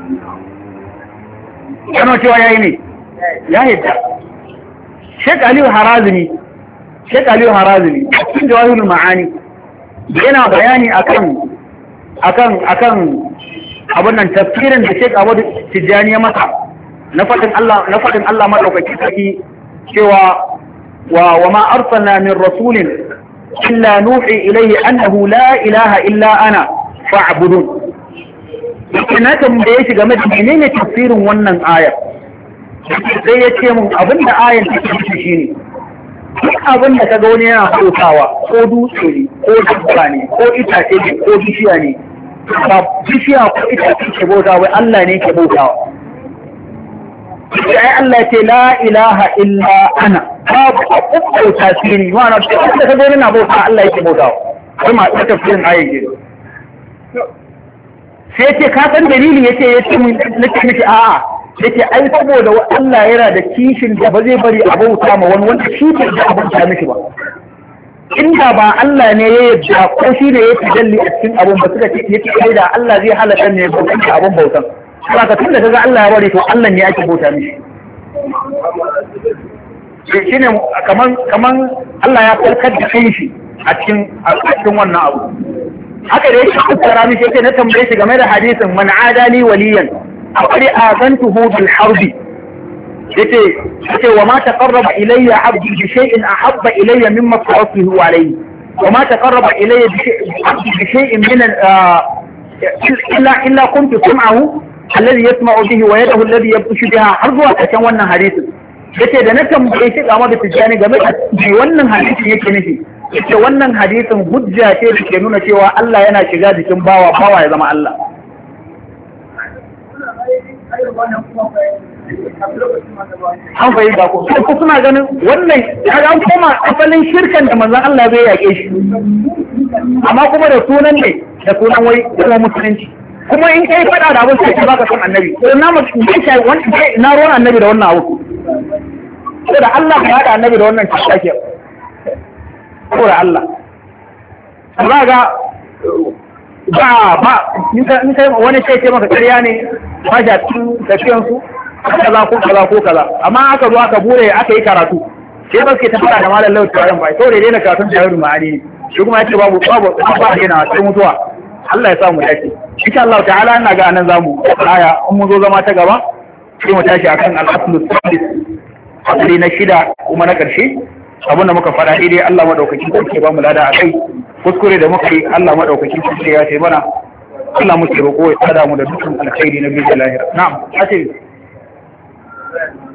kana cewa yayi ne ya yadda Sheikh Aliyu Harazimi Sheikh Aliyu Harazimi cikin Jawahirul Ma'ani yana bayani akan akan akan abun nan tafsirin da Sheikh Ahmad Tijani ya masa na fadin Allah na fadin Allah madaukaki saki cewa wa wa ma arsalna min rasulin illa nuhi ilayhi annahu la ilaha illa ana fa'budun ina tambaye shi game da menene tafsirin wannan ayar sai ya ce mun abinda ayar take nufi shine duk abin da kaga wani yana bautawa ko dutse ne ko dabba ne ko itace ne ko bishiya ne ba bishiya ko itace ke bautawa wai Allah ne ke bautawa sai Allah ce la ilaha illa ana babu abu tasiri ma'ana duk da kaga wani na bauta Allah yake bautawa kai ma ta tafsirin ayar ke sai ce ka san dalili yace yace mun nake miki a'a yace ai saboda Allah yana da kishin da ba zai bari a bauta ma wani wanda shi bai da abauta miki ba inda ba Allah ne ya yadda ko shi ne ya tajalli a cikin abun ba suka ce yace kai da Allah zai halaka ne ba kan abun bautan saka tunda kaga Allah ya bari to Allah ne yake bauta mishi shine kaman kaman Allah ya farkar da kanshi a cikin a cikin wannan abu haka da yake fassara mishi yake na tambaye shi game da hadisin man adali waliyan aqri azantuhu bil harbi yace yace wa ma taqarraba ilayya abdi bi shay'in ahabba ilayya mimma ta'afuhu alayhi wa ma taqarraba ilayya bi shay'in min illa illa kuntu sam'ahu alladhi yasma'u bihi wa yadahu alladhi yabshu biha har zuwa cikin wannan hadisin yace da na tambaye shi game da tijani game da wannan hadisin yake nufi yace wannan hadisin hujja ce da ke nuna cewa Allah yana shiga jikin bawa bawa ya zama Allah an fahimta ko ko suna ganin wannan kaga an koma asalin shirkan da manzon Allah bai yake shi amma kuma da sunan ne da sunan wai kuma musulunci kuma in kai fada da abin sai ka baka san annabi to na mutum sai wanda na ruwan annabi da wannan abu saboda Allah ya hada annabi da wannan tsake saboda Allah za ga ba ba in kai wani sai ce maka ƙarya ne ba ja cikin tafiyan su kaza ko kaza ko kaza amma aka zo aka bure aka yi karatu sai ba suke ta fara da malam lauci wajen bai saboda dai na karatun jawabin ma'ani shi kuma yace babu babu ba yana sai mutuwa Allah ya sa mu dace insha Allah ta'ala ina ga anan zamu aya in mun zo zama ta gaba sai mu tashi akan al-aslu sadis asali na shida kuma na ƙarshe abin da muka faɗa dai Allah madaukakin sarki ba mu lada a kai, kuskure da muka yi Allah madaukakin sarki ya ce mana, Allah muke roƙo ya tsada mu da dukkan alkhairi na biyu da lahira. Na'am, asiri.